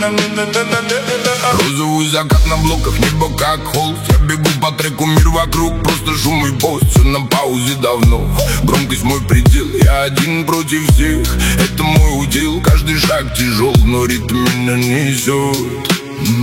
Розовый закат на блоках, небо как холст. Я бегу по треку, мир вокруг, просто шум и пост. Все на паузе давно, громкость мой предел. Я один против всех, это мой удел. Каждый шаг тяжел, но ритм меня несет.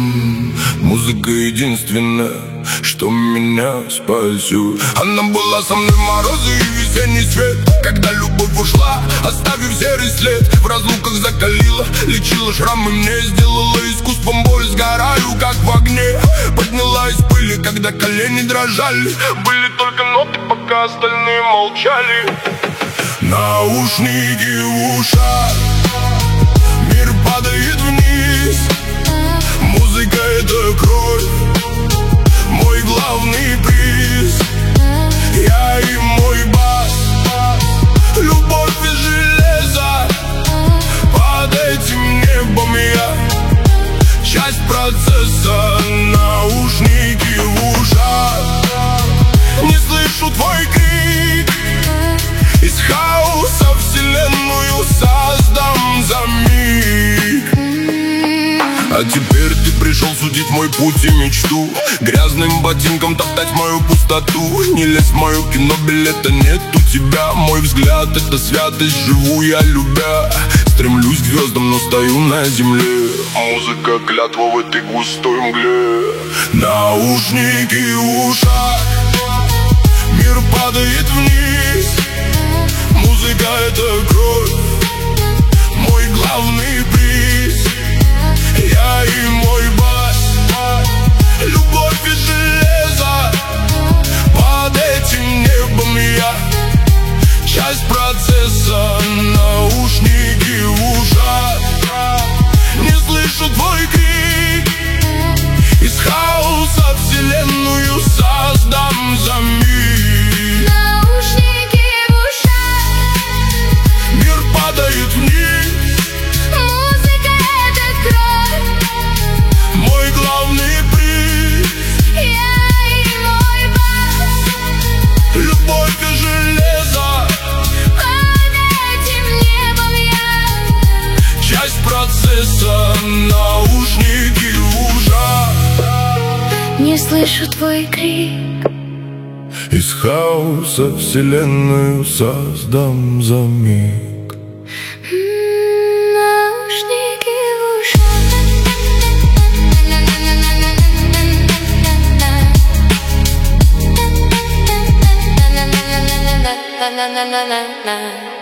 Музыка единственная, что меня спасет. Она была со мной морозы и весенний свет. Когда любовь ушла, оставив серый след, в разлуках закалила, лечила шрамы мне, сделала искусством боль. Сгораю, как в огне, подняла из пыли, когда колени дрожали. Были только ноты, пока остальные молчали. Наушники в ушах, мир падает вниз. Музыка — это кровь, мой главный приз. Я и мой бас, любовь из железа. Под этим небом я часть процесса. Наушники в ушах, не слышу твой крик. Из хаоса вселенную создам за миг. А теперь ты пришел судить мой путь и мечту, грязным ботинком топтать мою пустоту. Не лезь в мое кино, билета нет у тебя. Мой взгляд — это святость, живу я любя. Стремлюсь к звездам, но стою на земле. Музыка — клятва в этой густой мгле. Наушники в ушах, мир падает вниз. Музыка — это кровь, мой главный приз. Я и мой бас, любовь из железа. Под этим небом я часть процесса. Наушники в ушах, не слышу твой крик. Из хаоса вселенную создам за миг. Наушники в ушах, мир падает вниз. Мой главный приз. Я и мой бас, Любовь и железо. под этим небом я Часть процесса. Наушники в ушах, не слышу твой крик. из хаоса вселенную создам за миг. Наушники в ушах. Na na na na na na.